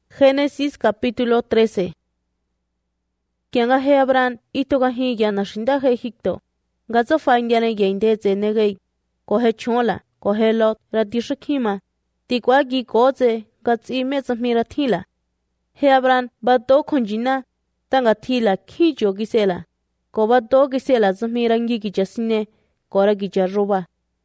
Génesis capítulo 13. Kianga he Abraham itoga hi yana shinda he Egipto. Gazo faindiane yende zenegei. Kohe chola, kohe lot, radishakima. Tikwa gi koze, gatsi mezamira tila. He Abraham bato konjina, tanga tila kijo gisela. Ko bato gisela zamirangi gijasine, kora gijaruba.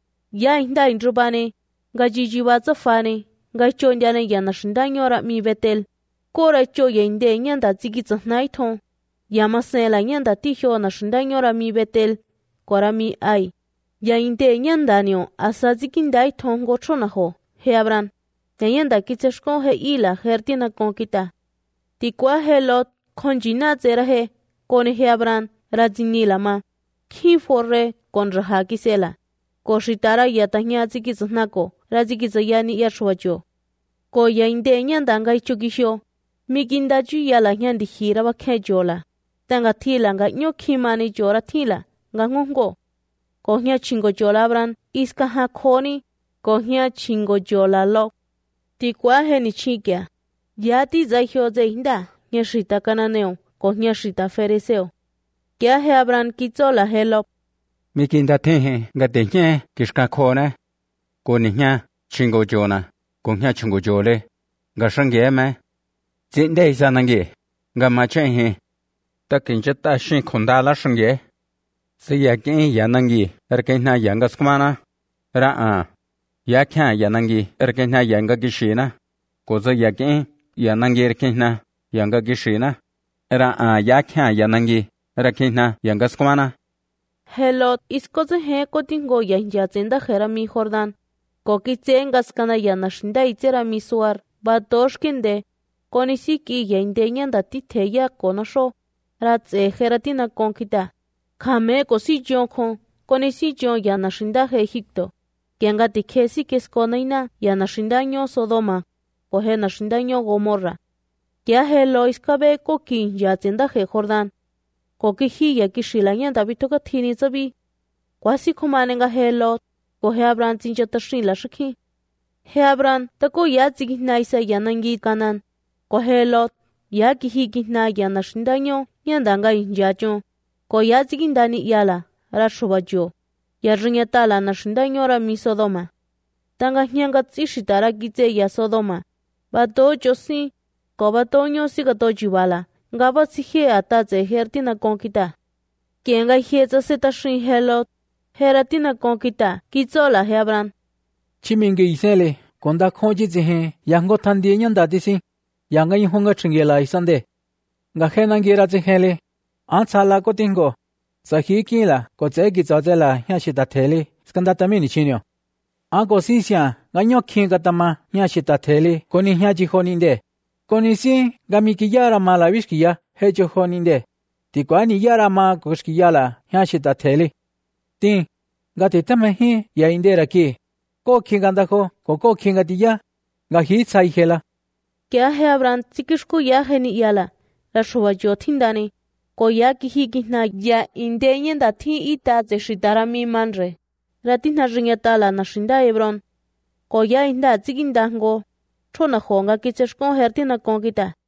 Ya inda indrubane, gajiji wazafane. Ga chondiane yana shinda nyora mi betel. Kora cho yende nyanda zigitsa naito. Yamasela nyanda tiho na shinda nyora mi betel. Kora mi ai. Ya inde nyanda nyo asa zikindai tongo chona ho. He Abraham. Ya nyanda kiteshko he ila hertina konkita. Tikwa he lot konjina zera he. Kone he Abraham razinila ma. Ki forre kon raha kisela. Koshitara yatanya zigitsa nako. Razigitsa yani yashwajo. Ko ya inde nyanda ngai chukisho. Miginda ju yala nyandi hira wa kejola. Tanga tila nga nyokimani jora tila. Nga ngongo. Ko nya chingo jola Abraham iska ha koni. Ko nya chingo jola lo. Tikwa he ni chikya. Yati zaihyo ze inda. Nya shita kananeo. Ko nya shita feriseo. Kya he Abraham kitzola he lo. Miginda tehe nga tenye kishka kone. Ko ni nya chingo jona. Ko nya chingo jole. Nga shangye me. Zinde isa nangi. Nga machehe. Ta kinche ta shin konda la shangye. Si ya kin ya nangi. Erkena yanga skumana. Ra ya kya ya nangi. Erkena yanga gishina. Koza ya kin ya nangi erkena yanga gishina. Ra ya kya ya nangi. Erkena yanga skumana. Helot iskoze he kotingo ya injazenda jera mi Jordan. Kokitsengas kana ya nashinda itzera mi suar. Batoshkinde. Konisiki ya indenya titeya konasho. Ratse jeratina konkita. Kame kosi jonkon. Konisi jon ya nashinda he Egipto. Kianga tikesi keskonaina ya nashinda nyo Sodoma. Kohe nashinda nyo Gomorra. Kia he lo iskabe koki ya zenda he Jordan. Koki hi ya kishilanya dabitoka tini zabi. Kwasi kumanenga he lo. Kohe Abraham zinjata shin la shiki. He Abraham tako ya zigina isa ya nangi kanan. Kohe lot ya kihigina ya nashindanyo yandanga injacho. Ko ya zigindani yala rashubajo. Ya rinyatala nashindanyo ra mi Sodoma. Tanga nyanga tsishitara gitze ya Sodoma. Bato josi. Ko bato nyo sigato jiwala. Ngaba sihe ataze hertina konkita. Kienga hieza seta shin helot. Heratina konkita. Kitzola he Abraham. Chiminge isele. Konda konji zihe. Yango tandi nyanda disi. Yanga yihonga chingela isande. Nga henangira zihele. Ansala ko tingo. Sahi kila ko tsegi zazela yashita teli. Skanda tamini chinyo. Anko sinsya nga nyokinga tama yashita teli. Koni yaji honinde. Koni si gamiki yara mala wishkiya hejo honinde. Tikwani yara ma koshkiyala yashita teli. Tin. Gati tamahi ya indera ki. Ko kingandako ko kingadiya. Nga hi tsaihela. Kya he Abraham tsikishku ya heni yala. Rashuwa jotindani. Ko ya kihigina ya indenyenda ti ita zeshitara mi manre. Ratina rinyatala na shinda Hebron. Ko ya inda zigindango. Chona honga kicheshkon hertina konkita.